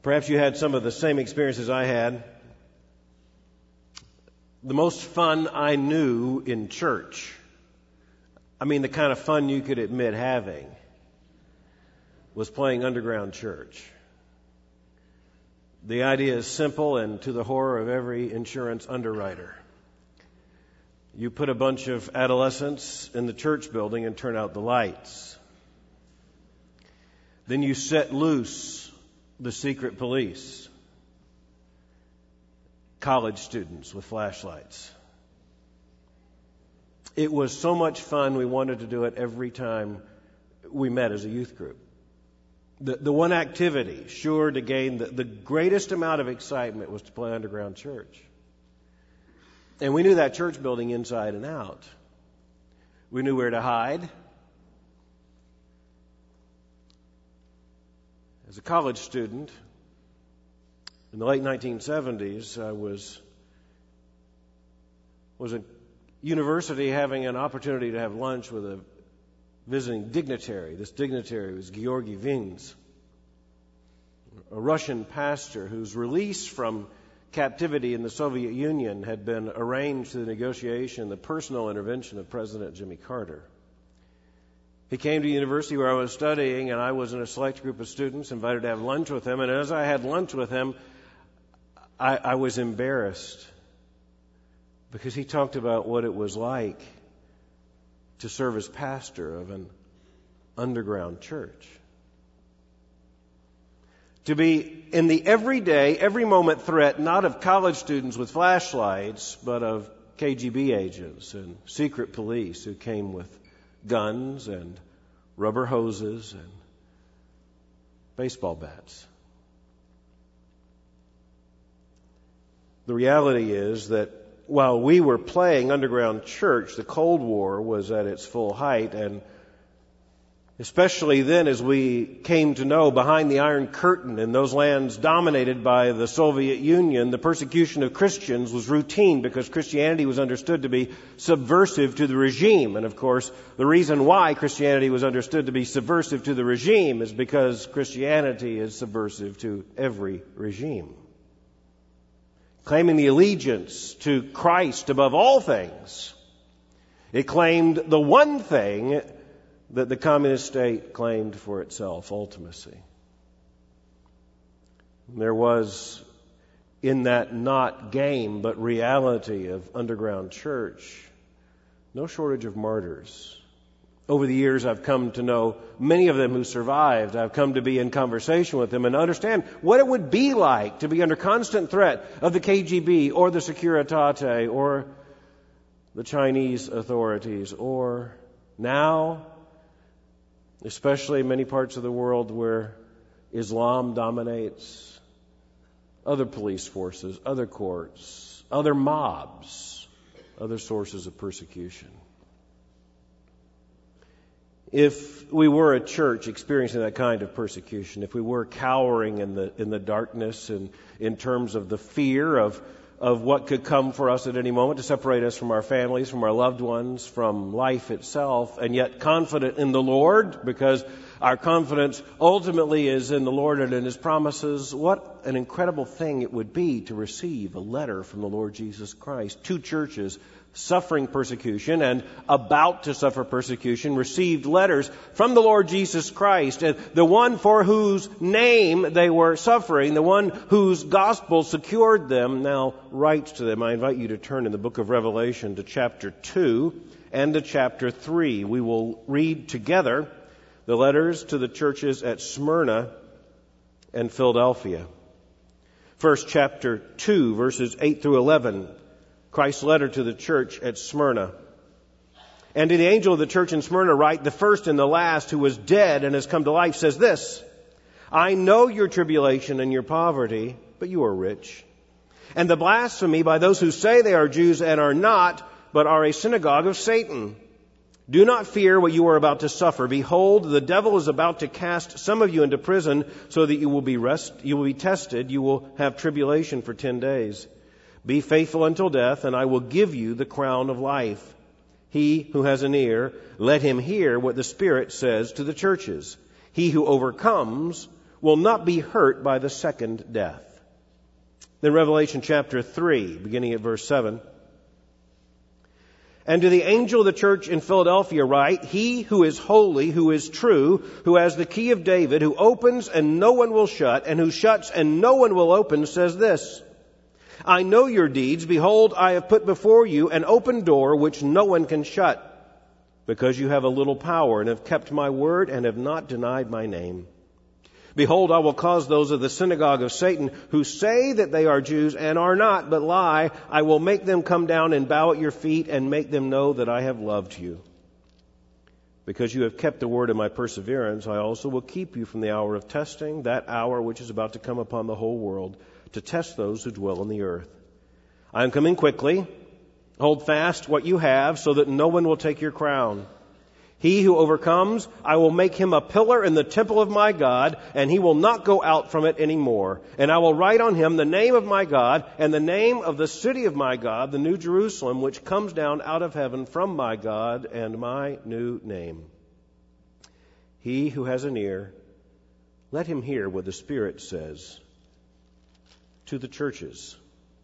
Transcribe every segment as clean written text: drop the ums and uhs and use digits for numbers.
Perhaps you had some of the same experiences I had. The most fun I knew in church, the kind of fun you could admit having, was playing underground church. The idea is simple and to the horror of every insurance underwriter. You put a bunch of adolescents in the church building and turn out the lights. Then you set loose the secret police, college students with flashlights. It was so much fun, we wanted to do it every time we met as a youth group. The one activity sure to gain the greatest amount of excitement was to play underground church. And we knew that church building inside and out. We knew where to hide. As a college student, in the late 1970s, I was at university having an opportunity to have lunch with a visiting dignitary. This dignitary was Georgy Vins, a Russian pastor whose release from captivity in the Soviet Union had been arranged through the negotiation, the personal intervention of President Jimmy Carter. He came to the university where I was studying, and I was in a select group of students invited to have lunch with him. And as I had lunch with him, I was embarrassed because he talked about what it was like to serve as pastor of an underground church. To be in the everyday, every moment threat, not of college students with flashlights, but of KGB agents and secret police who came with guns and rubber hoses and baseball bats. The reality is that while we were playing underground church, the Cold War was at its full height, and especially then as we came to know behind the Iron Curtain in those lands dominated by the Soviet Union, the persecution of Christians was routine because Christianity was understood to be subversive to the regime. And of course, the reason why Christianity was understood to be subversive to the regime is because Christianity is subversive to every regime. Claiming the allegiance to Christ above all things, it claimed the one thing that the communist state claimed for itself, ultimacy. There was, in that not game but reality of underground church, no shortage of martyrs. Over the years, I've come to know many of them who survived. I've come to be in conversation with them and understand what it would be like to be under constant threat of the KGB or the Securitate or the Chinese authorities, or now, especially in many parts of the world where Islam dominates, other police forces, other courts, other mobs, other sources of persecution. If we were a church experiencing that kind of persecution, if we were cowering in the darkness and in terms of the fear of what could come for us at any moment to separate us from our families, from our loved ones, from life itself, and yet confident in the Lord, because our confidence ultimately is in the Lord and in His promises, what an incredible thing it would be to receive a letter from the Lord Jesus Christ. Two churches suffering persecution and about to suffer persecution received letters from the Lord Jesus Christ, and the one for whose name they were suffering, the one whose gospel secured them, now writes to them. I invite you to turn in the book of Revelation to chapter 2 and to chapter 3. We will read together the letters to the churches at Smyrna and Philadelphia. First, chapter 2, verses 8 through 11. Christ's letter to the church at Smyrna. And to the angel of the church in Smyrna write, the first and the last, who was dead and has come to life, says this: I know your tribulation and your poverty, but you are rich. And the blasphemy by those who say they are Jews and are not, but are a synagogue of Satan. Do not fear what you are about to suffer. Behold, the devil is about to cast some of you into prison so that you will be tested. You will have tribulation for 10 days. Be faithful until death, and I will give you the crown of life. He who has an ear, let him hear what the Spirit says to the churches. He who overcomes will not be hurt by the second death. Then Revelation chapter 3, beginning at verse 7. And to the angel of the church in Philadelphia write, He who is holy, who is true, who has the key of David, who opens and no one will shut, and who shuts and no one will open, says this, I know your deeds. Behold, I have put before you an open door which no one can shut, because you have a little power and have kept my word and have not denied my name. Behold, I will cause those of the synagogue of Satan who say that they are Jews and are not, but lie. I will make them come down and bow at your feet and make them know that I have loved you. Because you have kept the word of my perseverance, I also will keep you from the hour of testing, that hour which is about to come upon the whole world, to test those who dwell on the earth. I am coming quickly. Hold fast what you have, so that no one will take your crown. He who overcomes, I will make him a pillar in the temple of my God, and he will not go out from it any more. And I will write on him the name of my God, and the name of the city of my God, the New Jerusalem, which comes down out of heaven from my God, and my new name. He who has an ear, let him hear what the Spirit says to the churches.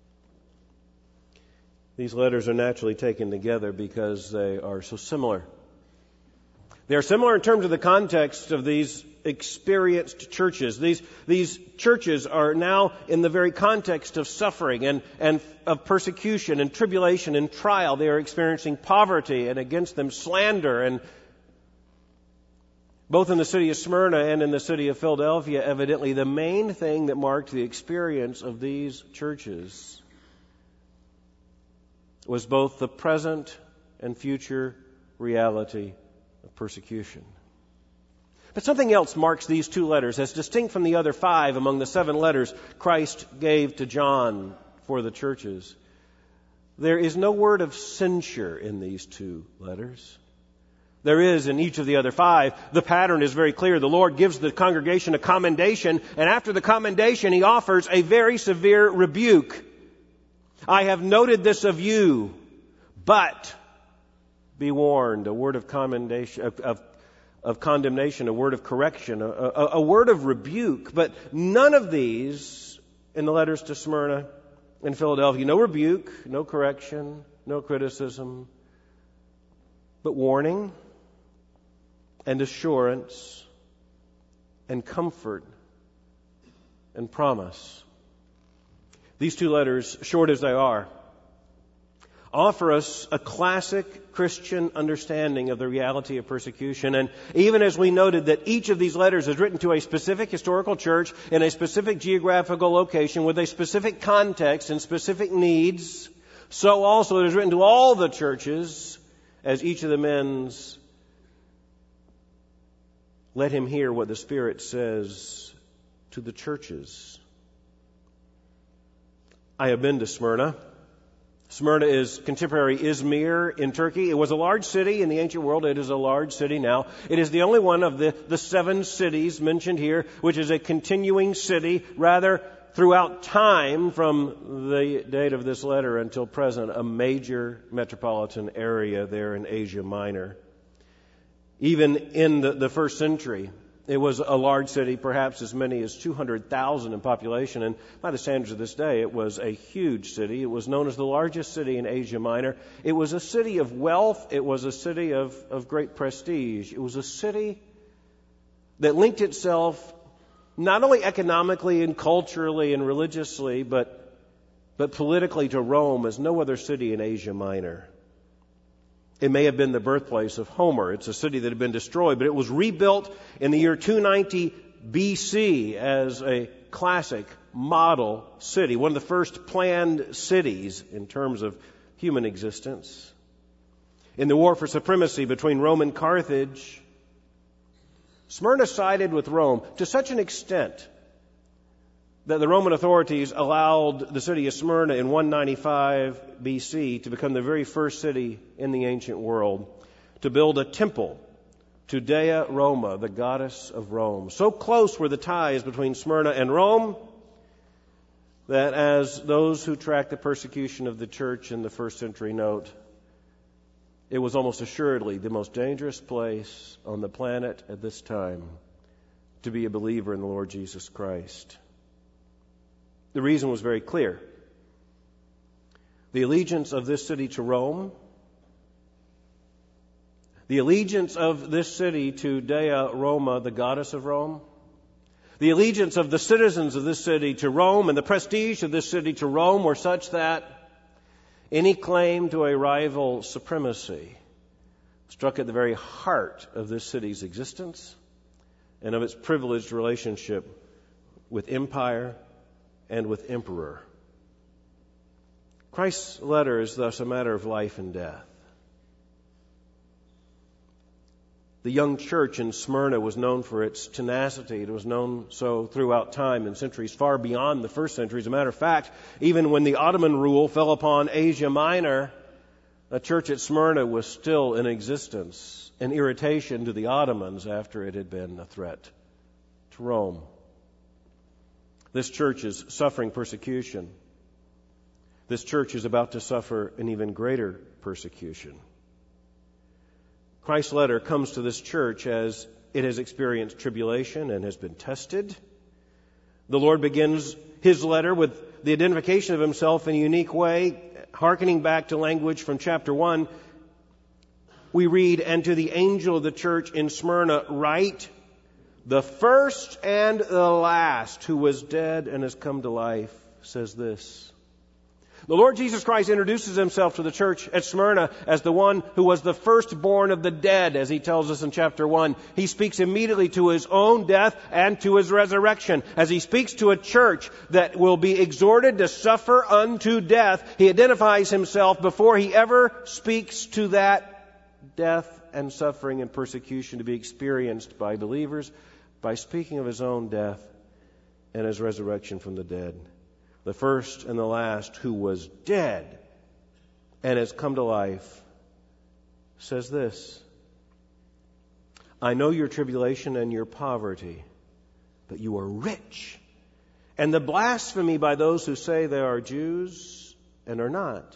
These letters are naturally taken together because they are so similar. They are similar in terms of the context of these experienced churches. These churches are now in the very context of suffering and of persecution and tribulation and trial. They are experiencing poverty and against them slander. And both in the city of Smyrna and in the city of Philadelphia, evidently the main thing that marked the experience of these churches was both the present and future reality of persecution. But something else marks these two letters as distinct from the other 5 among the 7 letters Christ gave to John for the churches. There is no word of censure in these 2 letters. There is in each of the other 5. The pattern is very clear. The Lord gives the congregation a commendation, and after the commendation, He offers a very severe rebuke. I have noted this of you, but be warned. A word of commendation, of condemnation, a word of correction, a word of rebuke. But none of these in the letters to Smyrna and Philadelphia. No rebuke, no correction, no criticism, but warning and assurance and comfort and promise. These 2 letters, short as they are, offer us a classic Christian understanding of the reality of persecution. And even as we noted that each of these letters is written to a specific historical church in a specific geographical location with a specific context and specific needs, so also it is written to all the churches as each of them ends, let him hear what the Spirit says to the churches. I have been to Smyrna. Smyrna is contemporary Izmir in Turkey. It was a large city in the ancient world. It is a large city now. It is the only one of the 7 cities mentioned here, which is a continuing city, rather throughout time from the date of this letter until present, a major metropolitan area there in Asia Minor. Even in the first century, it was a large city, perhaps as many as 200,000 in population, and by the standards of this day, it was a huge city. It was known as the largest city in Asia Minor. It was a city of wealth. It was a city of great prestige. It was a city that linked itself not only economically and culturally and religiously, but politically to Rome as no other city in Asia Minor. It may have been the birthplace of Homer. It's a city that had been destroyed, but it was rebuilt in the year 290 BC as a classic model city, one of the first planned cities in terms of human existence. In the war for supremacy between Rome and Carthage, Smyrna sided with Rome to such an extent that the Roman authorities allowed the city of Smyrna in 195 BC to become the very first city in the ancient world to build a temple to Dea Roma, the goddess of Rome. So close were the ties between Smyrna and Rome that, as those who track the persecution of the church in the first century note, it was almost assuredly the most dangerous place on the planet at this time to be a believer in the Lord Jesus Christ. The reason was very clear. The allegiance of this city to Rome, the allegiance of this city to Dea Roma, the goddess of Rome, the allegiance of the citizens of this city to Rome and the prestige of this city to Rome were such that any claim to a rival supremacy struck at the very heart of this city's existence and of its privileged relationship with empire and with emperor. Christ's letter is thus a matter of life and death. The young church in Smyrna was known for its tenacity. It was known so throughout time and centuries, far beyond the first century. As a matter of fact, even when the Ottoman rule fell upon Asia Minor, a church at Smyrna was still in existence, an irritation to the Ottomans after it had been a threat to Rome. This church is suffering persecution. This church is about to suffer an even greater persecution. Christ's letter comes to this church as it has experienced tribulation and has been tested. The Lord begins his letter with the identification of himself in a unique way, hearkening back to language from chapter 1. We read, "And to the angel of the church in Smyrna write, the first and the last who was dead and has come to life says this." The Lord Jesus Christ introduces himself to the church at Smyrna as the one who was the firstborn of the dead, as he tells us in chapter 1. He speaks immediately to his own death and to his resurrection. As he speaks to a church that will be exhorted to suffer unto death, he identifies himself before he ever speaks to that death and suffering and persecution to be experienced by believers by speaking of his own death and his resurrection from the dead. The first and the last who was dead and has come to life says this, "I know your tribulation and your poverty, but you are rich, and the blasphemy by those who say they are Jews and are not,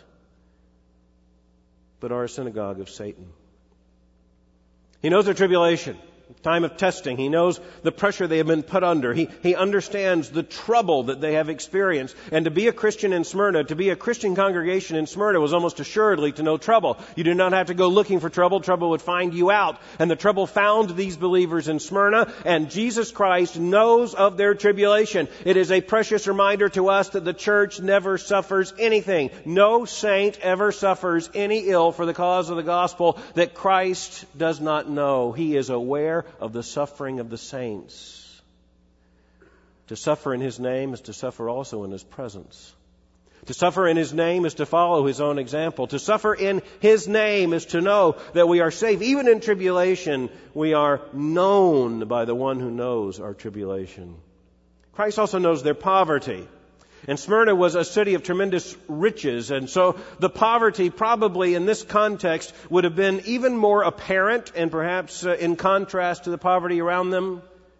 but are a synagogue of Satan." He knows their tribulation, time of testing. He knows the pressure they have been put under. He understands the trouble that they have experienced. And to be a Christian in Smyrna, to be a Christian congregation in Smyrna was almost assuredly to know trouble. You do not have to go looking for trouble. Trouble would find you out. And the trouble found these believers in Smyrna, and Jesus Christ knows of their tribulation. It is a precious reminder to us that the church never suffers anything. No saint ever suffers any ill for the cause of the gospel that Christ does not know. He is aware of the suffering of the saints. To suffer in his name is to suffer also in his presence. To suffer in his name is to follow his own example. To suffer in his name is to know that we are safe. Even in tribulation, we are known by the one who knows our tribulation. Christ also knows their poverty. And Smyrna was a city of tremendous riches, and so the poverty probably in this context would have been even more apparent and perhaps in contrast to the poverty around them.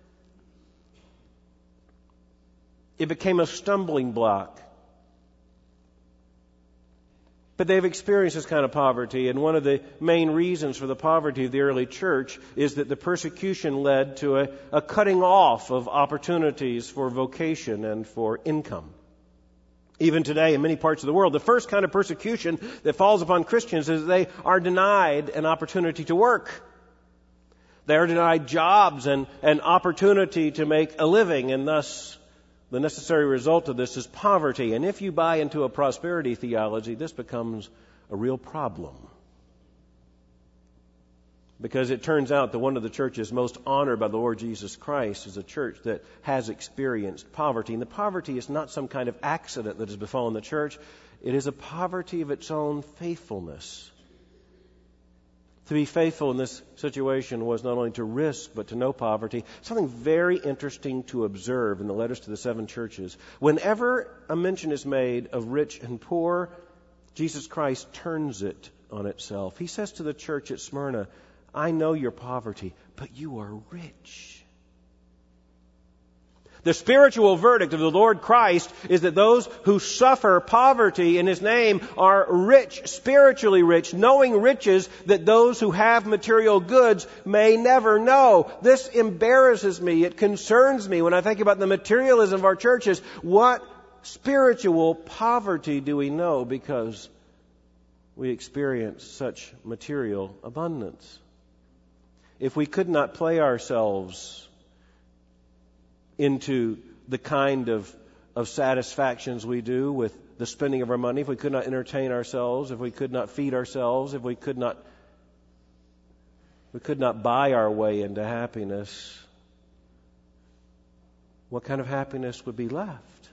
It became a stumbling block. But they've experienced this kind of poverty, and one of the main reasons for the poverty of the early church is that the persecution led to a cutting off of opportunities for vocation and for income. Even today, in many parts of the world, the first kind of persecution that falls upon Christians is they are denied an opportunity to work. They are denied jobs and an opportunity to make a living, and thus the necessary result of this is poverty. And if you buy into a prosperity theology, this becomes a real problem. Because it turns out that one of the churches most honored by the Lord Jesus Christ is a church that has experienced poverty. And the poverty is not some kind of accident that has befallen the church. It is a poverty of its own faithfulness. To be faithful in this situation was not only to risk, but to know poverty. Something very interesting to observe in the letters to the 7 churches. Whenever a mention is made of rich and poor, Jesus Christ turns it on itself. He says to the church at Smyrna, "I know your poverty, but you are rich." The spiritual verdict of the Lord Christ is that those who suffer poverty in His name are rich, spiritually rich, knowing riches that those who have material goods may never know. This embarrasses me. It concerns me when I think about the materialism of our churches. What spiritual poverty do we know because we experience such material abundance? If we could not play ourselves into the kind of satisfactions we do with the spending of our money, if we could not entertain ourselves, if we could not feed ourselves, if we could not buy our way into happiness, what kind of happiness would be left?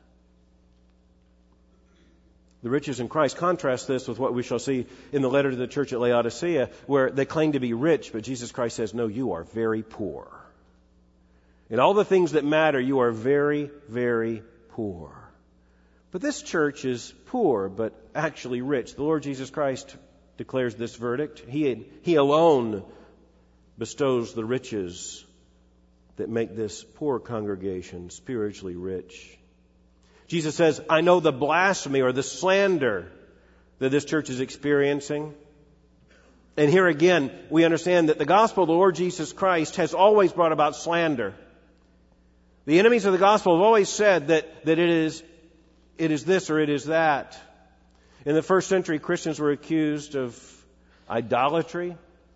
The riches in Christ. Contrast this with what we shall see in the letter to the church at Laodicea, where they claim to be rich, but Jesus Christ says, no, you are very poor. In all the things that matter, you are very, very poor. But this church is poor, but actually rich. The Lord Jesus Christ declares this verdict. He alone bestows the riches that make this poor congregation spiritually rich. Jesus says, I know the blasphemy or the slander that this church is experiencing. And here again, we understand that the gospel of the Lord Jesus Christ has always brought about slander. The enemies of the gospel have always said that it is this or it is that. In the first century, Christians were accused of idolatry,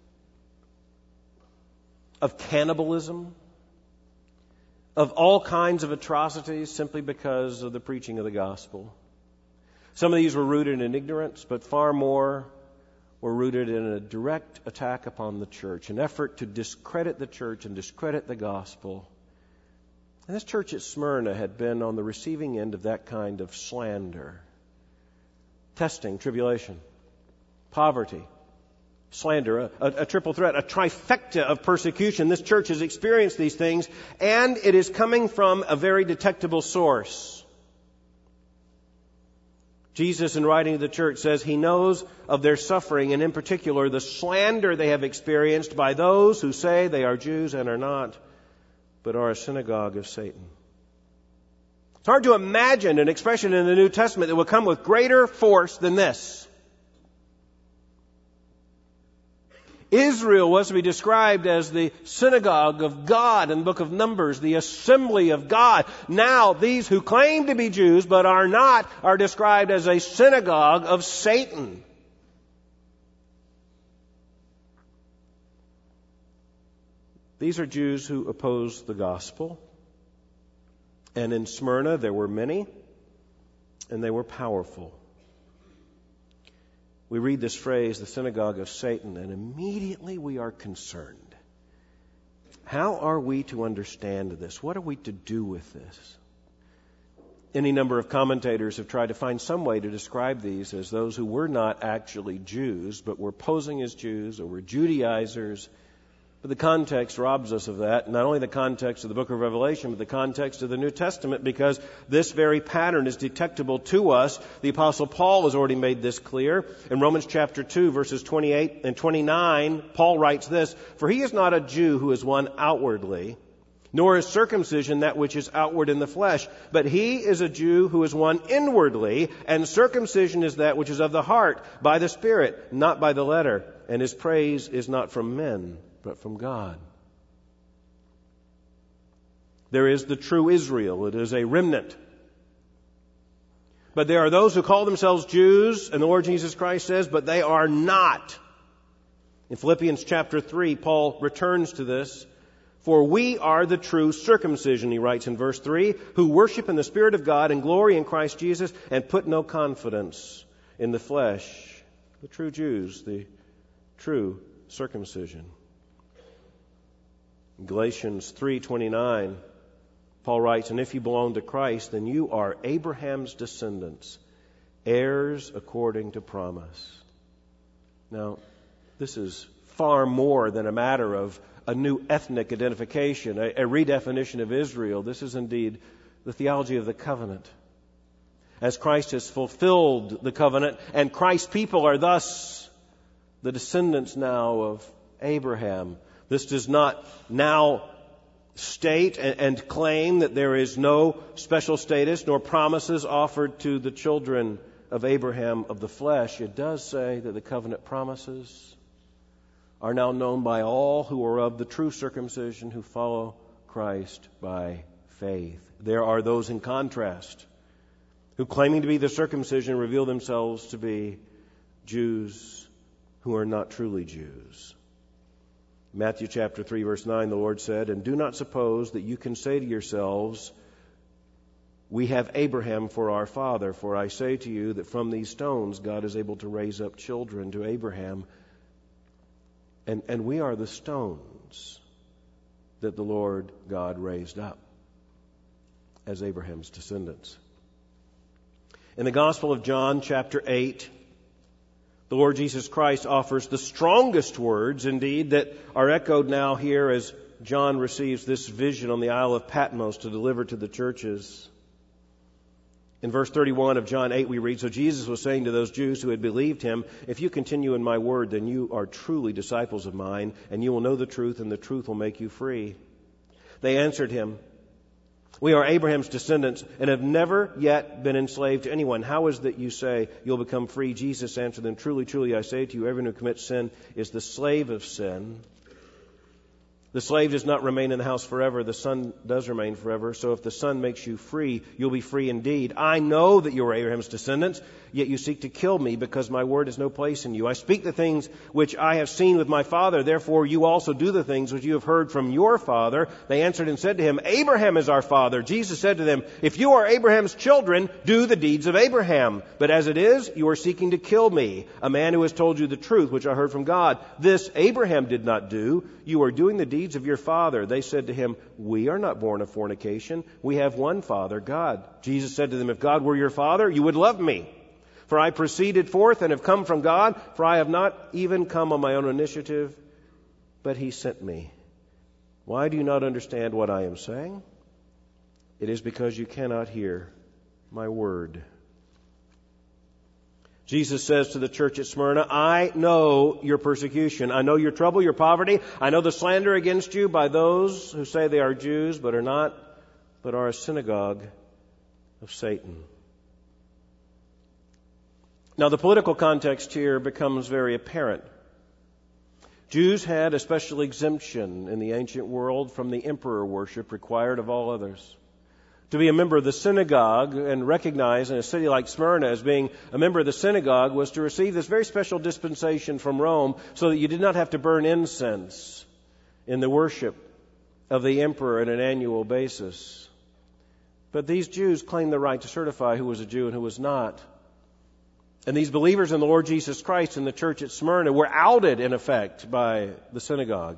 of cannibalism, of all kinds of atrocities simply because of the preaching of the gospel. Some of these were rooted in ignorance, but far more were rooted in a direct attack upon the church, an effort to discredit the church and discredit the gospel. And this church at Smyrna had been on the receiving end of that kind of slander. Testing, tribulation, poverty, slander, a triple threat, a trifecta of persecution. This church has experienced these things, and it is coming from a very detectable source. Jesus, in writing to the church, says He knows of their suffering, and in particular the slander they have experienced by those who say they are Jews and are not, but are a synagogue of Satan. It's hard to imagine an expression in the New Testament that will come with greater force than this. Israel was to be described as the synagogue of God in the book of Numbers, the assembly of God. Now, these who claim to be Jews but are not are described as a synagogue of Satan. These are Jews who oppose the gospel. And in Smyrna there were many, and they were powerful. We read this phrase, the synagogue of Satan, and immediately we are concerned. How are we to understand this? What are we to do with this? Any number of commentators have tried to find some way to describe these as those who were not actually Jews, but were posing as Jews or were Judaizers. But the context robs us of that. Not only the context of the book of Revelation, but the context of the New Testament, because this very pattern is detectable to us. The Apostle Paul has already made this clear. In Romans chapter 2, verses 28 and 29, Paul writes this, "For he is not a Jew who is one outwardly, nor is circumcision that which is outward in the flesh, but he is a Jew who is one inwardly, and circumcision is that which is of the heart, by the Spirit, not by the letter. And his praise is not from men, but from God." There is the true Israel. It is a remnant. But there are those who call themselves Jews, and the Lord Jesus Christ says, but they are not. In Philippians chapter 3, Paul returns to this. "For we are the true circumcision," he writes in verse 3, "who worship in the Spirit of God and glory in Christ Jesus and put no confidence in the flesh." The true Jews, the true circumcision. In Galatians 3:29, Paul writes, "And if you belong to Christ, then you are Abraham's descendants, heirs according to promise." Now, this is far more than a matter of a new ethnic identification, a redefinition of Israel. This is indeed the theology of the covenant. As Christ has fulfilled the covenant, and Christ's people are thus the descendants now of Abraham. This does not now state and claim that there is no special status nor promises offered to the children of Abraham of the flesh, it does say that the covenant promises are now known by all who are of the true circumcision, who follow Christ by faith. There are those in contrast who, claiming to be the circumcision, reveal themselves to be Jews who are not truly Jews. Matthew chapter 3, verse 9, the Lord said, "And do not suppose that you can say to yourselves, 'We have Abraham for our father,' for I say to you that from these stones God is able to raise up children to Abraham. And we are the stones that the Lord God raised up as Abraham's descendants." In the Gospel of John, chapter 8, the Lord Jesus Christ offers the strongest words, indeed, that are echoed now here as John receives this vision on the Isle of Patmos to deliver to the churches. In verse 31 of John 8 we read, "So Jesus was saying to those Jews who had believed him, 'If you continue in my word, then you are truly disciples of mine, and you will know the truth, and the truth will make you free.' They answered him, 'We are Abraham's descendants and have never yet been enslaved to anyone. How is that you say you'll become free?' Jesus answered them, 'Truly, truly, I say to you, everyone who commits sin is the slave of sin. The slave does not remain in the house forever. The Son does remain forever. So if the Son makes you free, you'll be free indeed. I know that you are Abraham's descendants, yet you seek to kill me because my word has no place in you. I speak the things which I have seen with my Father. Therefore you also do the things which you have heard from your father.' They answered and said to him, 'Abraham is our father.' Jesus said to them, 'If you are Abraham's children, do the deeds of Abraham. But as it is, you are seeking to kill me, a man who has told you the truth, which I heard from God. This Abraham did not do. You are doing the deeds of your father.' They said to him, 'We are not born of fornication. We have one Father, God.' Jesus said to them, 'If God were your Father, you would love me. For I proceeded forth and have come from God, for I have not even come on my own initiative, but he sent me. Why do you not understand what I am saying? It is because you cannot hear my word.'" Jesus says to the church at Smyrna, "I know your persecution. I know your trouble, your poverty. I know the slander against you by those who say they are Jews, but are not, but are a synagogue of Satan." Now, the political context here becomes very apparent. Jews had a special exemption in the ancient world from the emperor worship required of all others. To be a member of the synagogue and recognized in a city like Smyrna as being a member of the synagogue was to receive this very special dispensation from Rome so that you did not have to burn incense in the worship of the emperor on an annual basis. But these Jews claimed the right to certify who was a Jew and who was not. And these believers in the Lord Jesus Christ in the church at Smyrna were outed, in effect, by the synagogue.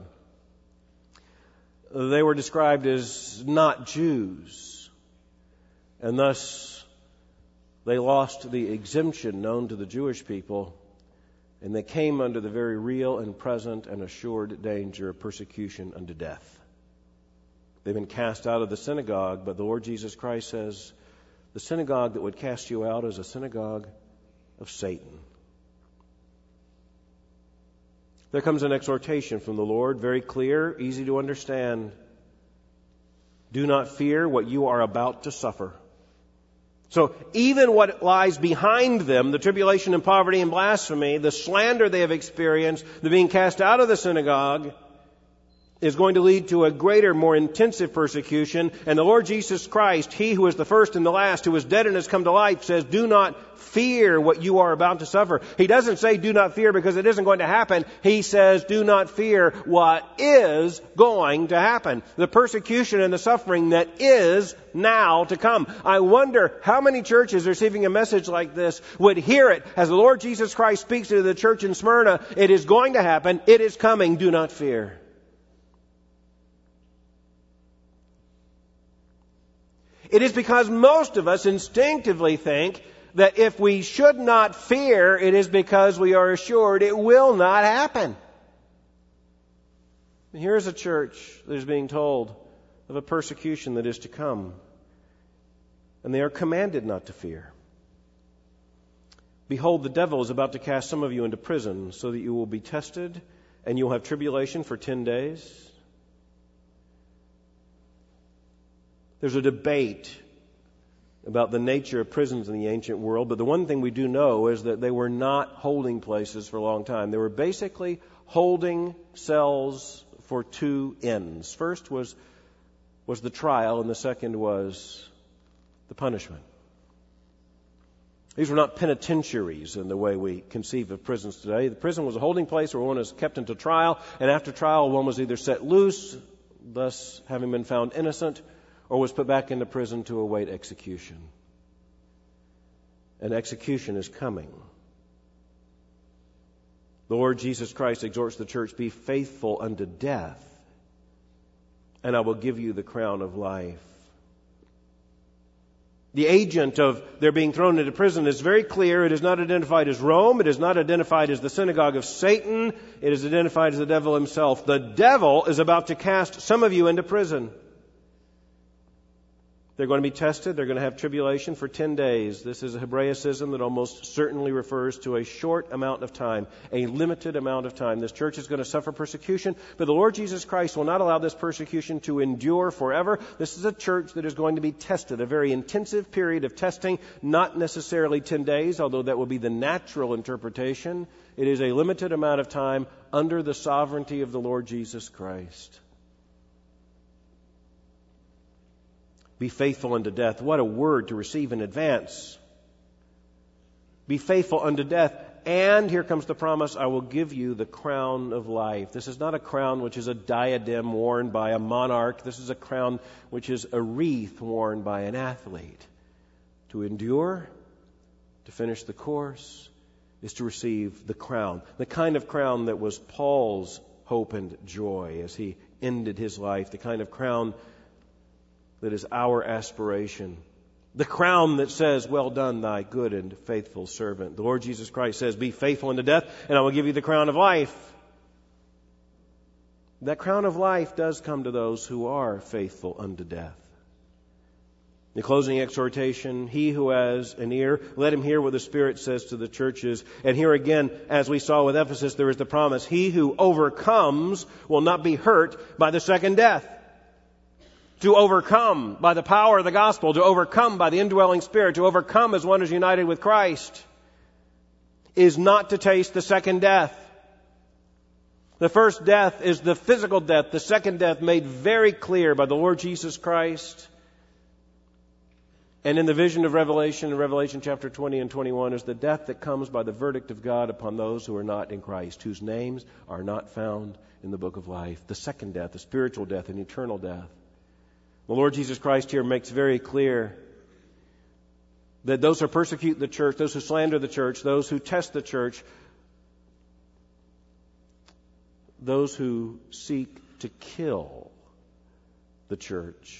They were described as not Jews, and thus they lost the exemption known to the Jewish people, and they came under the very real and present and assured danger of persecution unto death. They've been cast out of the synagogue, but the Lord Jesus Christ says, the synagogue that would cast you out is a synagogue of Satan. There comes an exhortation from the Lord, very clear, easy to understand. Do not fear what you are about to suffer. So even what lies behind them, the tribulation and poverty and blasphemy, the slander they have experienced, the being cast out of the synagogue, is going to lead to a greater, more intensive persecution. And the Lord Jesus Christ, He who is the first and the last, who was dead and has come to life, says, do not fear what you are about to suffer. He doesn't say do not fear because it isn't going to happen. He says do not fear what is going to happen. The persecution and the suffering that is now to come. I wonder how many churches receiving a message like this would hear it as the Lord Jesus Christ speaks to the church in Smyrna. It is going to happen. It is coming. Do not fear. It is because most of us instinctively think that if we should not fear, it is because we are assured it will not happen. And here's a church that is being told of a persecution that is to come. And they are commanded not to fear. Behold, the devil is about to cast some of you into prison so that you will be tested and you will have tribulation for 10 days. There's a debate about the nature of prisons in the ancient world, but the one thing we do know is that they were not holding places for a long time. They were basically holding cells for two ends. First was the trial, and the second was the punishment. These were not penitentiaries in the way we conceive of prisons today. The prison was a holding place where one was kept until trial, and after trial one was either set loose, thus having been found innocent, or was put back into prison to await execution. And execution is coming. The Lord Jesus Christ exhorts the church, be faithful unto death, and I will give you the crown of life. The agent of their being thrown into prison is very clear. It is not identified as Rome. It is not identified as the synagogue of Satan. It is identified as the devil himself. The devil is about to cast some of you into prison. They're going to be tested. They're going to have tribulation for 10 days. This is a Hebraicism that almost certainly refers to a short amount of time, a limited amount of time. This church is going to suffer persecution, but the Lord Jesus Christ will not allow this persecution to endure forever. This is a church that is going to be tested, a very intensive period of testing, not necessarily 10 days, although that will be the natural interpretation. It is a limited amount of time under the sovereignty of the Lord Jesus Christ. Be faithful unto death. What a word to receive in advance. Be faithful unto death. And here comes the promise, I will give you the crown of life. This is not a crown which is a diadem worn by a monarch. This is a crown which is a wreath worn by an athlete. To endure, to finish the course, is to receive the crown. The kind of crown that was Paul's hope and joy as he ended his life. The kind of crown that is our aspiration. The crown that says, well done, thy good and faithful servant. The Lord Jesus Christ says, be faithful unto death, and I will give you the crown of life. That crown of life does come to those who are faithful unto death. The closing exhortation, he who has an ear, let him hear what the Spirit says to the churches. And here again, as we saw with Ephesus, there is the promise, he who overcomes will not be hurt by the second death. To overcome by the power of the gospel, to overcome by the indwelling Spirit, to overcome as one is united with Christ, is not to taste the second death. The first death is the physical death. The second death made very clear by the Lord Jesus Christ. And in the vision of Revelation, in Revelation chapter 20 and 21, is the death that comes by the verdict of God upon those who are not in Christ, whose names are not found in the book of life. The second death, the spiritual death, and eternal death. The Lord Jesus Christ here makes very clear that those who persecute the church, those who slander the church, those who test the church, those who seek to kill the church,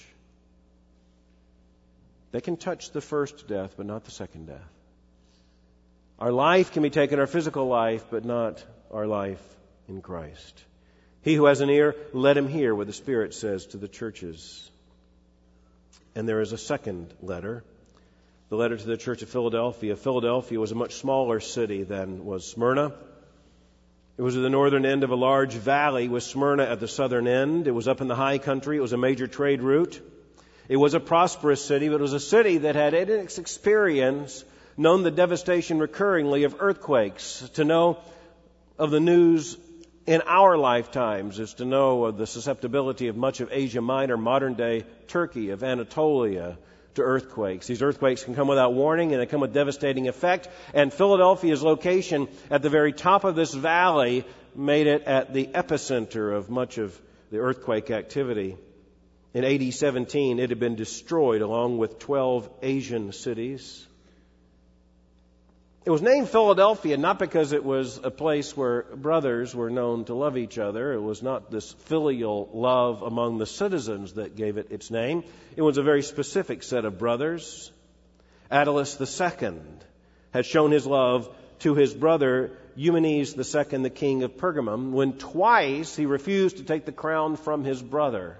they can touch the first death, but not the second death. Our life can be taken, our physical life, but not our life in Christ. He who has an ear, let him hear what the Spirit says to the churches. And there is a second letter, the letter to the church of Philadelphia. Philadelphia was a much smaller city than was Smyrna. It was at the northern end of a large valley, with Smyrna at the southern end. It was up in the high country. It was a major trade route. It was a prosperous city, but it was a city that had in its experience known the devastation recurringly of earthquakes. To know of the news in our lifetimes is to know of the susceptibility of much of Asia Minor, modern-day Turkey, of Anatolia, to earthquakes. These earthquakes can come without warning, and they come with devastating effect. And Philadelphia's location at the very top of this valley made it at the epicenter of much of the earthquake activity. In AD 17, it had been destroyed along with 12 Asian cities. It was named Philadelphia not because it was a place where brothers were known to love each other. It was not this filial love among the citizens that gave it its name. It was a very specific set of brothers. Attalus II had shown his love to his brother Eumenes II, the king of Pergamum, when twice he refused to take the crown from his brother.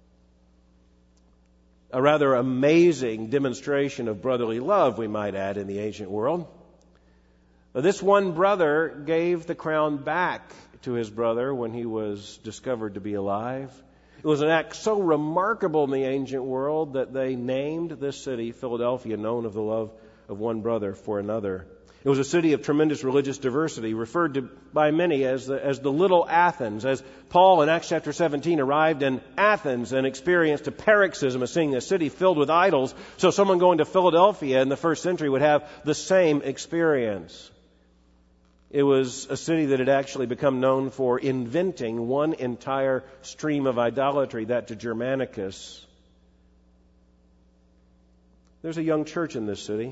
A rather amazing demonstration of brotherly love, we might add, in the ancient world. This one brother gave the crown back to his brother when he was discovered to be alive. It was an act so remarkable in the ancient world that they named this city Philadelphia, known of the love of one brother for another. It was a city of tremendous religious diversity, referred to by many as the Little Athens. As Paul in Acts chapter 17 arrived in Athens and experienced a paroxysm of seeing a city filled with idols, so someone going to Philadelphia in the first century would have the same experience. It was a city that had actually become known for inventing one entire stream of idolatry, that to Germanicus. There's a young church in this city.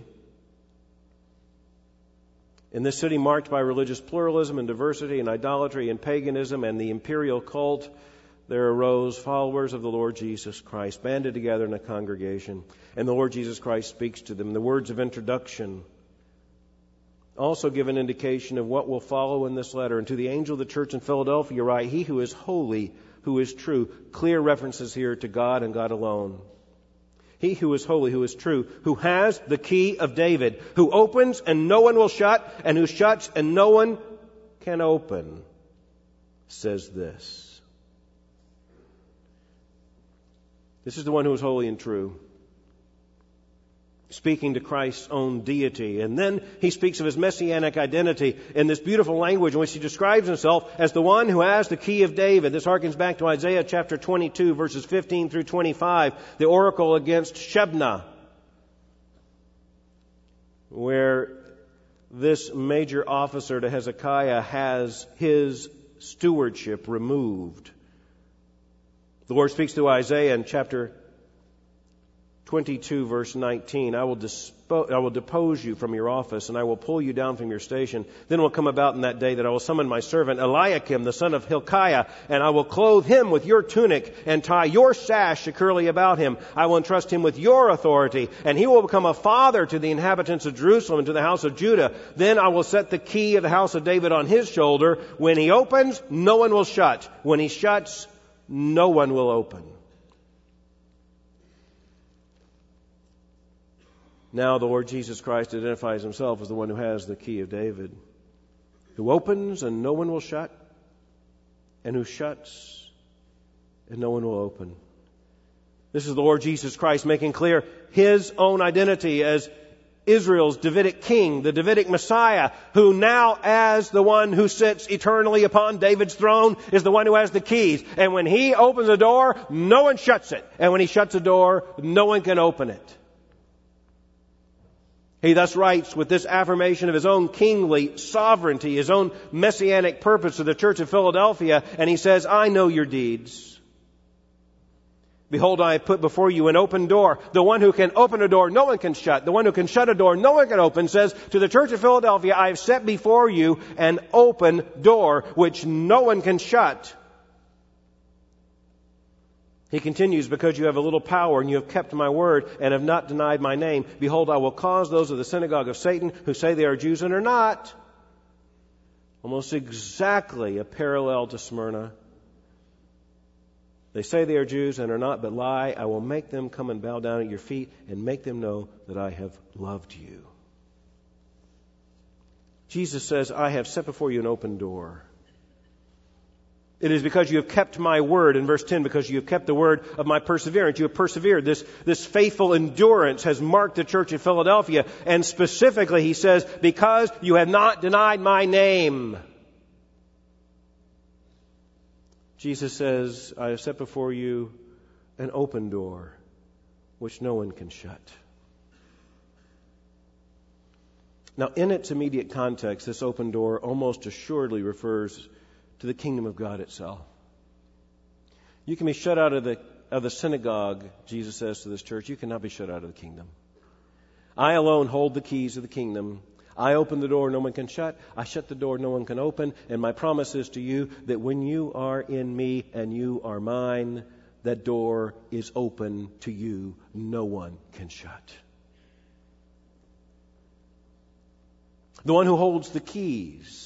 In this city marked by religious pluralism and diversity and idolatry and paganism and the imperial cult, there arose followers of the Lord Jesus Christ, banded together in a congregation. And the Lord Jesus Christ speaks to them. The words of introduction also give an indication of what will follow in this letter. And to the angel of the church in Philadelphia write, He who is holy, who is true. Clear references here to God and God alone. He who is holy, who is true, who has the key of David, who opens and no one will shut, and who shuts and no one can open, says this. This is the one who is holy and true, speaking to Christ's own deity. And then he speaks of his messianic identity in this beautiful language in which he describes himself as the one who has the key of David. This harkens back to Isaiah chapter 22, verses 15 through 25, the oracle against Shebna, where this major officer to Hezekiah has his stewardship removed. The Lord speaks to Isaiah in chapter 22, verse 19, I will depose you from your office, and I will pull you down from your station. Then it will come about in that day that I will summon my servant Eliakim, the son of Hilkiah, and I will clothe him with your tunic and tie your sash securely about him. I will entrust him with your authority, and he will become a father to the inhabitants of Jerusalem and to the house of Judah. Then I will set the key of the house of David on his shoulder. When he opens, no one will shut. When he shuts, no one will open. Now the Lord Jesus Christ identifies himself as the one who has the key of David, who opens and no one will shut, and who shuts and no one will open. This is the Lord Jesus Christ making clear his own identity as Israel's Davidic king, the Davidic Messiah, who now, as the one who sits eternally upon David's throne, is the one who has the keys. And when he opens a door, no one shuts it. And when he shuts a door, no one can open it. He thus writes with this affirmation of his own kingly sovereignty, his own messianic purpose to the church of Philadelphia, and he says, I know your deeds. Behold, I have put before you an open door. The one who can open a door, no one can shut. The one who can shut a door, no one can open, says to the church of Philadelphia, I have set before you an open door, which no one can shut. He continues, because you have a little power and you have kept my word and have not denied my name. Behold, I will cause those of the synagogue of Satan who say they are Jews and are not. Almost exactly a parallel to Smyrna. They say they are Jews and are not, but lie. I will make them come and bow down at your feet and make them know that I have loved you. Jesus says, I have set before you an open door. It is because you have kept my word, in verse 10, because you have kept the word of my perseverance. You have persevered. This faithful endurance has marked the church in Philadelphia. And specifically, he says, because you have not denied my name. Jesus says, I have set before you an open door, which no one can shut. Now, in its immediate context, this open door almost assuredly refers to the kingdom of God itself. You can be shut out of the synagogue, Jesus says to this church. You cannot be shut out of the kingdom. I alone hold the keys of the kingdom. I open the door no one can shut. I shut the door no one can open. And my promise is to you that when you are in me and you are mine, that door is open to you. No one can shut. The one who holds the keys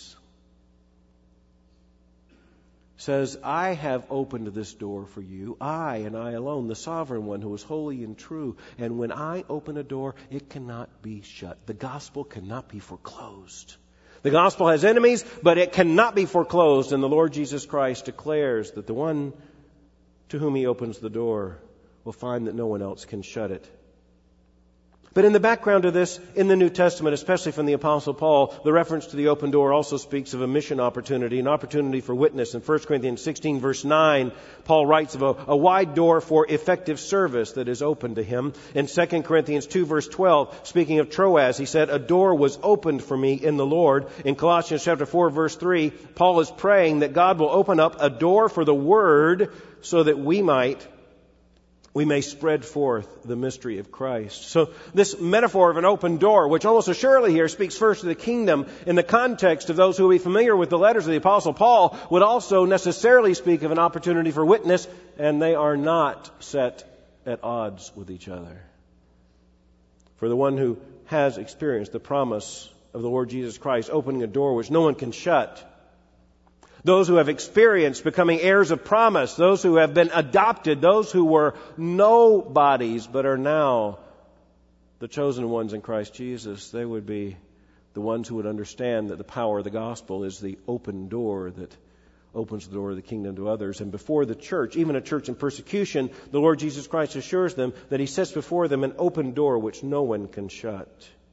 says, I have opened this door for you, I and I alone, the sovereign one who is holy and true. And when I open a door, it cannot be shut. The gospel cannot be foreclosed. The gospel has enemies, but it cannot be foreclosed. And the Lord Jesus Christ declares that the one to whom he opens the door will find that no one else can shut it. But in the background of this, in the New Testament, especially from the Apostle Paul, the reference to the open door also speaks of a mission opportunity, an opportunity for witness. In 1 Corinthians 16, verse 9, Paul writes of a wide door for effective service that is open to him. In 2 Corinthians 2, verse 12, speaking of Troas, he said, a door was opened for me in the Lord. In Colossians chapter 4, verse 3, Paul is praying that God will open up a door for the Word so that we may spread forth the mystery of Christ. So this metaphor of an open door, which almost assuredly here speaks first to the kingdom in the context of those who will be familiar with the letters of the Apostle Paul, would also necessarily speak of an opportunity for witness, and they are not set at odds with each other. For the one who has experienced the promise of the Lord Jesus Christ opening a door which no one can shut, those who have experienced becoming heirs of promise, those who have been adopted, those who were nobodies but are now the chosen ones in Christ Jesus, they would be the ones who would understand that the power of the gospel is the open door that opens the door of the kingdom to others. And before the church, even a church in persecution, the Lord Jesus Christ assures them that He sets before them an open door which no one can shut.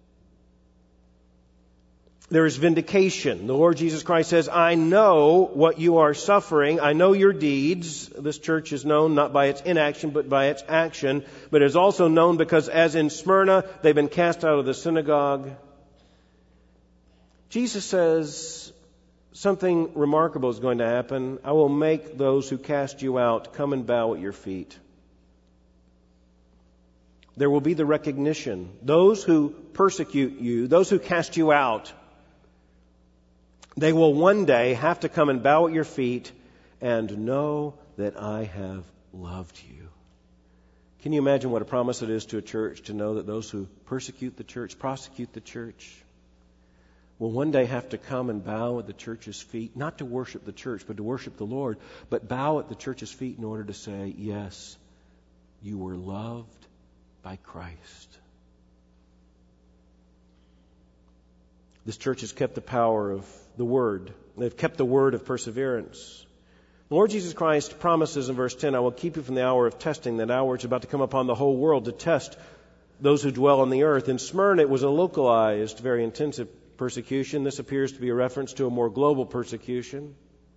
There is vindication. The Lord Jesus Christ says, I know what you are suffering. I know your deeds. This church is known not by its inaction, but by its action. But it is also known because, as in Smyrna, they've been cast out of the synagogue. Jesus says something remarkable is going to happen. I will make those who cast you out come and bow at your feet. There will be the recognition. Those who persecute you, those who cast you out, they will one day have to come and bow at your feet and know that I have loved you. Can you imagine what a promise it is to a church to know that those who persecute the church, prosecute the church, will one day have to come and bow at the church's feet, not to worship the church, but to worship the Lord, but bow at the church's feet in order to say, yes, you were loved by Christ. This church has kept the power of the Word. They've kept the word of perseverance. The Lord Jesus Christ promises in verse 10, I will keep you from the hour of testing, that hour which is about to come upon the whole world to test those who dwell on the earth. In Smyrna, it was a localized, very intensive persecution. This appears to be a reference to a more global persecution.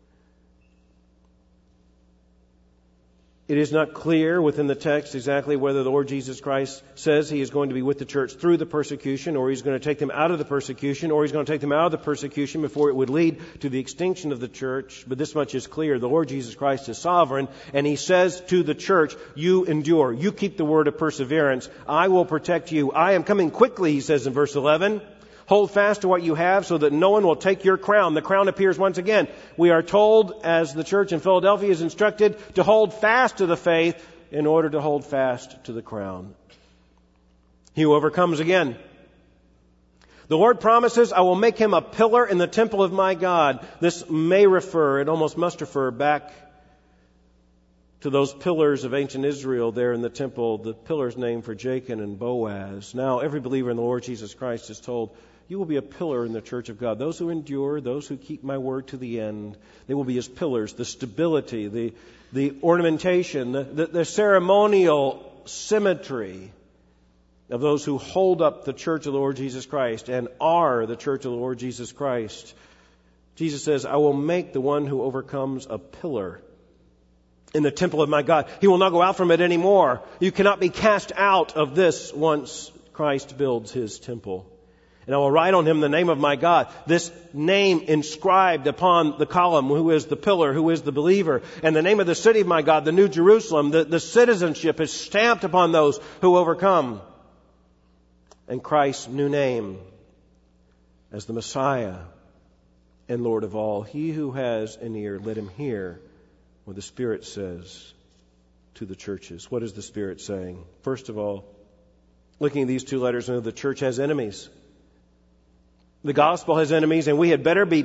It is not clear within the text exactly whether the Lord Jesus Christ says He is going to be with the church through the persecution, or He's going to take them out of the persecution, or He's going to take them out of the persecution before it would lead to the extinction of the church. But this much is clear. The Lord Jesus Christ is sovereign, and He says to the church, you endure. You keep the word of perseverance. I will protect you. I am coming quickly, He says in verse 11. Hold fast to what you have so that no one will take your crown. The crown appears once again. We are told, as the church in Philadelphia is instructed, to hold fast to the faith in order to hold fast to the crown. He who overcomes again. The Lord promises, I will make him a pillar in the temple of my God. This may refer, it almost must refer back to those pillars of ancient Israel there in the temple, the pillars named for Jachin and Boaz. Now, every believer in the Lord Jesus Christ is told, you will be a pillar in the church of God. Those who endure, those who keep my word to the end, they will be His pillars, the stability, the ornamentation, the ceremonial symmetry of those who hold up the church of the Lord Jesus Christ and are the church of the Lord Jesus Christ. Jesus says, I will make the one who overcomes a pillar in the temple of my God. He will not go out from it anymore. You cannot be cast out of this once Christ builds His temple. And I will write on him the name of my God. This name inscribed upon the column, who is the pillar, who is the believer. And the name of the city of my God, the New Jerusalem, the citizenship is stamped upon those who overcome. And Christ's new name as the Messiah and Lord of all. He who has an ear, let him hear what the Spirit says to the churches. What is the Spirit saying? First of all, looking at these two letters, we know the church has enemies. The gospel has enemies, and we had better be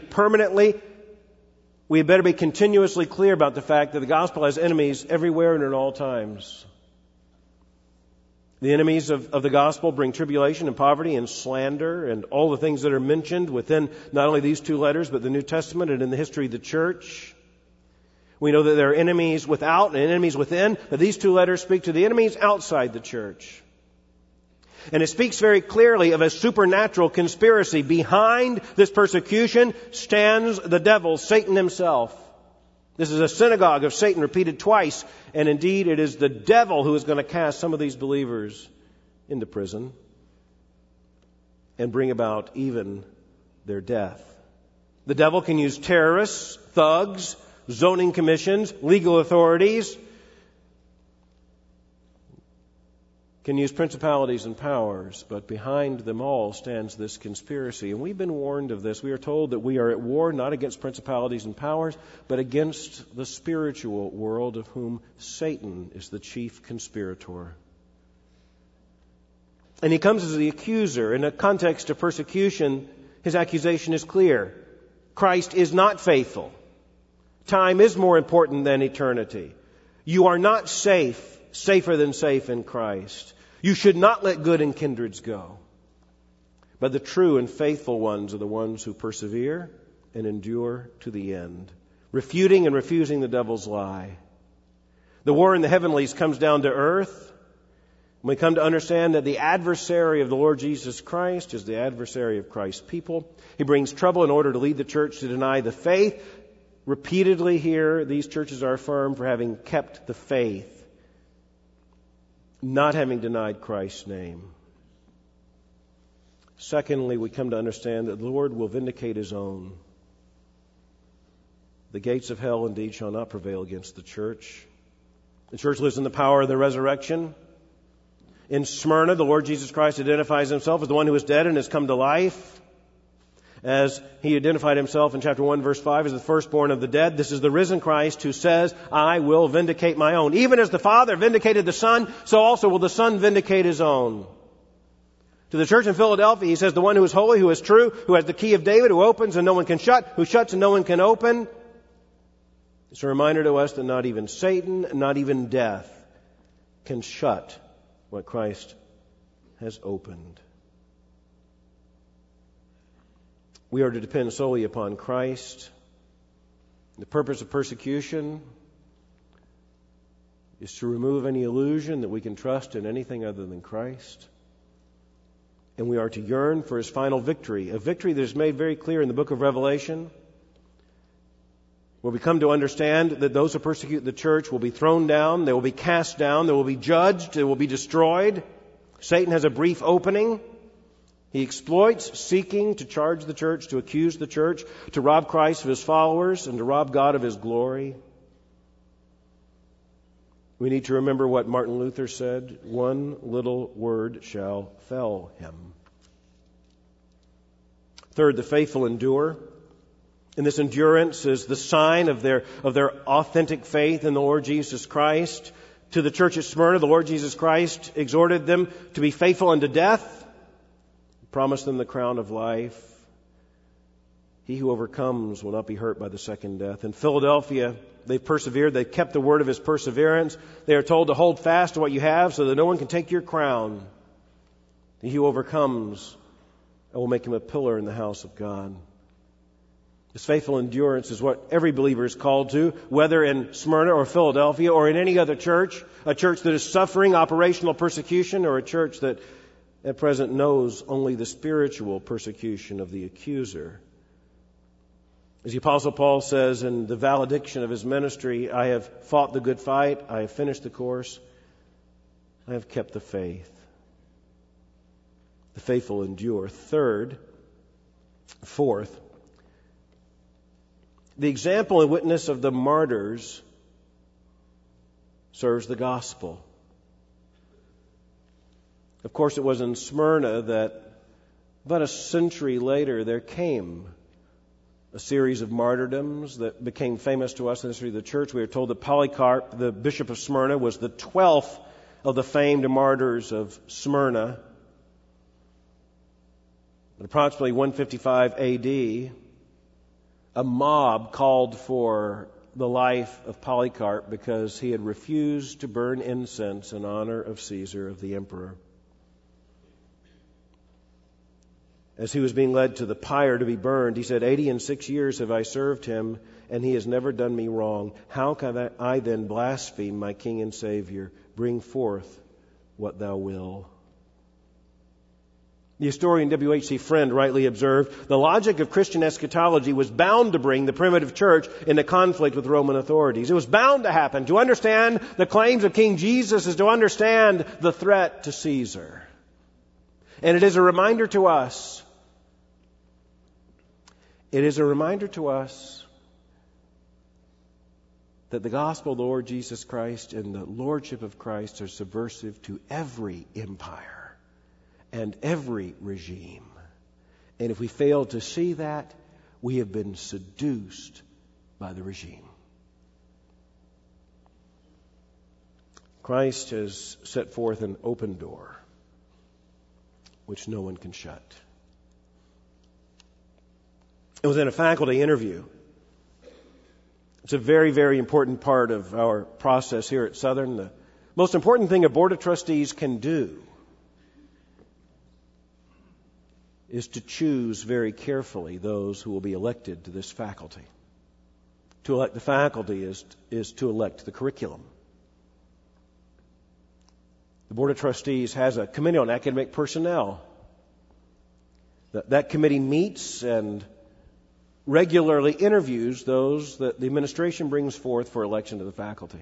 continuously clear about the fact that the gospel has enemies everywhere and at all times. The enemies of the gospel bring tribulation and poverty and slander and all the things that are mentioned within not only these two letters, but the New Testament and in the history of the church. We know that there are enemies without and enemies within, but these two letters speak to the enemies outside the church. And it speaks very clearly of a supernatural conspiracy. Behind this persecution stands the devil, Satan himself. This is a synagogue of Satan repeated twice. And indeed, it is the devil who is going to cast some of these believers into prison and bring about even their death. The devil can use terrorists, thugs, zoning commissions, legal authorities, can use principalities and powers, but behind them all stands this conspiracy. And we've been warned of this. We are told that we are at war not against principalities and powers, but against the spiritual world, of whom Satan is the chief conspirator. And he comes as the accuser. In a context of persecution, his accusation is clear. Christ is not faithful. Time is more important than eternity. You are not safer than safe in Christ. You should not let good and kindreds go. But the true and faithful ones are the ones who persevere and endure to the end, refuting and refusing the devil's lie. The war in the heavenlies comes down to earth. We come to understand that the adversary of the Lord Jesus Christ is the adversary of Christ's people. He brings trouble in order to lead the church to deny the faith. Repeatedly here, these churches are affirmed for having kept the faith, not having denied Christ's name. Secondly, we come to understand that the Lord will vindicate His own. The gates of hell indeed shall not prevail against the church. The church lives in the power of the resurrection. In Smyrna, the Lord Jesus Christ identifies Himself as the one who is dead and has come to life. As He identified Himself in chapter 1, verse 5, as the firstborn of the dead. This is the risen Christ who says, I will vindicate my own. Even as the Father vindicated the Son, so also will the Son vindicate His own. To the church in Philadelphia, He says, the one who is holy, who is true, who has the key of David, who opens and no one can shut, who shuts and no one can open. It's a reminder to us that not even Satan, not even death can shut what Christ has opened. We are to depend solely upon Christ. The purpose of persecution is to remove any illusion that we can trust in anything other than Christ. And we are to yearn for His final victory, a victory that is made very clear in the book of Revelation, where we come to understand that those who persecute the church will be thrown down, they will be cast down, they will be judged, they will be destroyed. Satan has a brief opening. He exploits, seeking to charge the church, to accuse the church, to rob Christ of His followers, and to rob God of His glory. We need to remember what Martin Luther said, one little word shall fell him. Third, the faithful endure. And this endurance is the sign of their authentic faith in the Lord Jesus Christ. To the church at Smyrna, the Lord Jesus Christ exhorted them to be faithful unto death. Promised them the crown of life. He who overcomes will not be hurt by the second death. In Philadelphia, they've persevered. They've kept the word of His perseverance. They are told to hold fast to what you have so that no one can take your crown. He who overcomes, I will make him a pillar in the house of God. This faithful endurance is what every believer is called to, whether in Smyrna or Philadelphia or in any other church, a church that is suffering operational persecution or a church that at present knows only the spiritual persecution of the accuser. As the Apostle Paul says in the valediction of his ministry, I have fought the good fight, I have finished the course, I have kept the faith. The faithful endure. Fourth, the example and witness of the martyrs serves the gospel. Of course, it was in Smyrna that about a century later there came a series of martyrdoms that became famous to us in the history of the church. We are told that Polycarp, the bishop of Smyrna, was the 12th of the famed martyrs of Smyrna. At approximately 155 A.D., a mob called for the life of Polycarp because he had refused to burn incense in honor of Caesar, of the emperor. as he was being led to the pyre to be burned, he said, 86 years have I served him, and he has never done me wrong. How can I then blaspheme my King and Savior? Bring forth what thou wilt. The historian W.H.C. Friend rightly observed, the logic of Christian eschatology was bound to bring the primitive church into conflict with Roman authorities. It was bound to happen. To understand the claims of King Jesus is to understand the threat to Caesar. And it is a reminder to us, that the gospel of the Lord Jesus Christ and the lordship of Christ are subversive to every empire and every regime. And if we fail to see that, we have been seduced by the regime. Christ has set forth an open door which no one can shut. It was in a faculty interview. It's a very, very important part of our process here at Southern. The most important thing a board of trustees can do is to choose very carefully those who will be elected to this faculty. To elect the faculty is to elect the curriculum. The Board of Trustees has a committee on academic personnel. That committee meets and regularly interviews those that the administration brings forth for election to the faculty.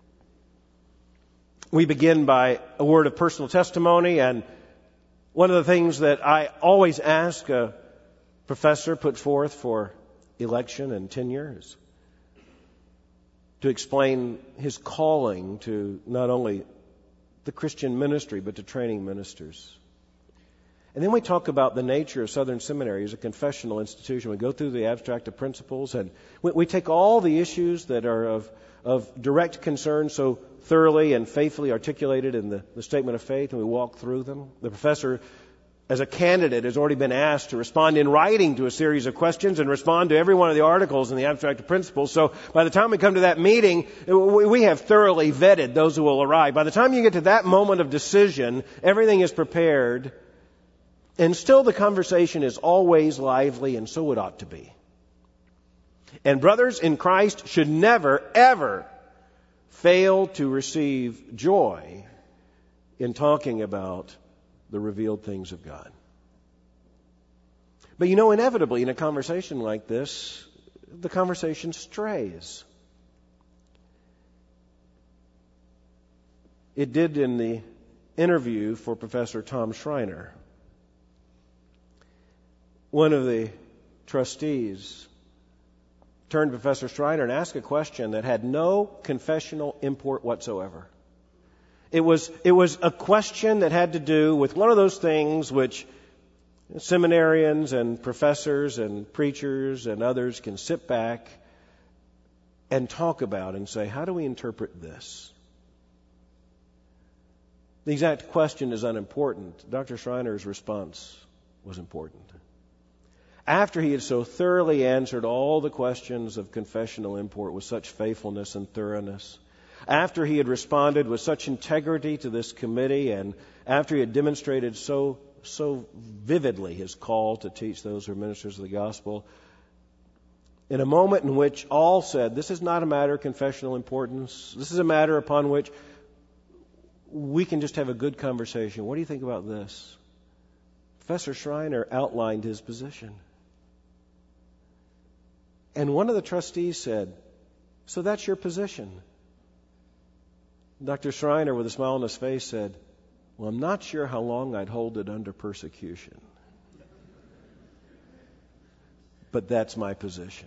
We begin by a word of personal testimony, and one of the things that I always ask a professor put forth for election and tenure is to explain his calling to not only the Christian ministry, but to training ministers. And then we talk about the nature of Southern Seminary as a confessional institution. We go through the abstract of principles, and we take all the issues that are of direct concern so thoroughly and faithfully articulated in the statement of faith, and we walk through them. The professor, as a candidate, has already been asked to respond in writing to a series of questions and respond to every one of the articles in the abstract of principles. So by the time we come to that meeting, we have thoroughly vetted those who will arrive. By the time you get to that moment of decision, everything is prepared, and still the conversation is always lively, and so it ought to be. And brothers in Christ should never, ever fail to receive joy in talking about the revealed things of God. But inevitably in a conversation like this, the conversation strays. It did in the interview for Professor Tom Schreiner. One of the trustees turned to Professor Schreiner and asked a question that had no confessional import whatsoever. It was a question that had to do with one of those things which seminarians and professors and preachers and others can sit back and talk about and say, how do we interpret this? The exact question is unimportant. Dr. Schreiner's response was important. After he had so thoroughly answered all the questions of confessional import with such faithfulness and thoroughness, after he had responded with such integrity to this committee, and after he had demonstrated so vividly his call to teach those who are ministers of the gospel, in a moment in which all said, this is not a matter of confessional importance, this is a matter upon which we can just have a good conversation. What do you think about this? Professor Schreiner outlined his position. And one of the trustees said, so that's your position? Dr. Schreiner, with a smile on his face, said, well, I'm not sure how long I'd hold it under persecution. But that's my position.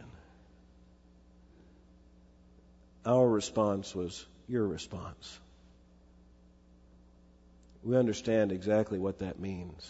Our response was your response. We understand exactly what that means.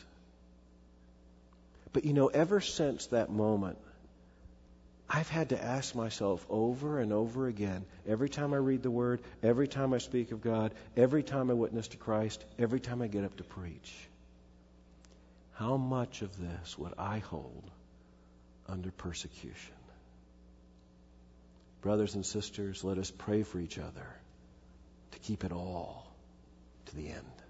But ever since that moment, I've had to ask myself over and over again, every time I read the Word, every time I speak of God, every time I witness to Christ, every time I get up to preach, how much of this would I hold under persecution? Brothers and sisters, let us pray for each other to keep it all to the end.